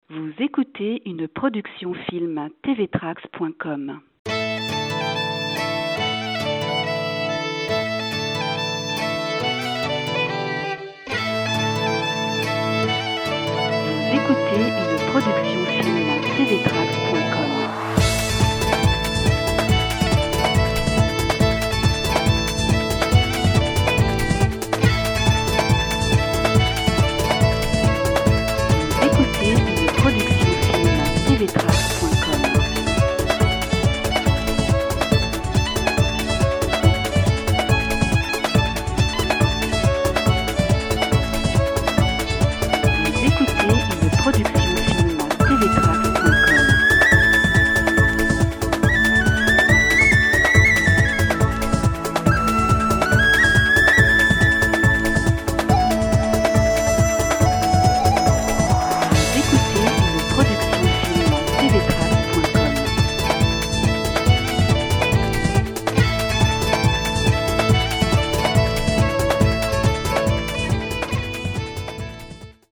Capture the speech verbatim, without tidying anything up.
Vous écoutez une production film t v trax point com. Vous écoutez une production film t v trax point com.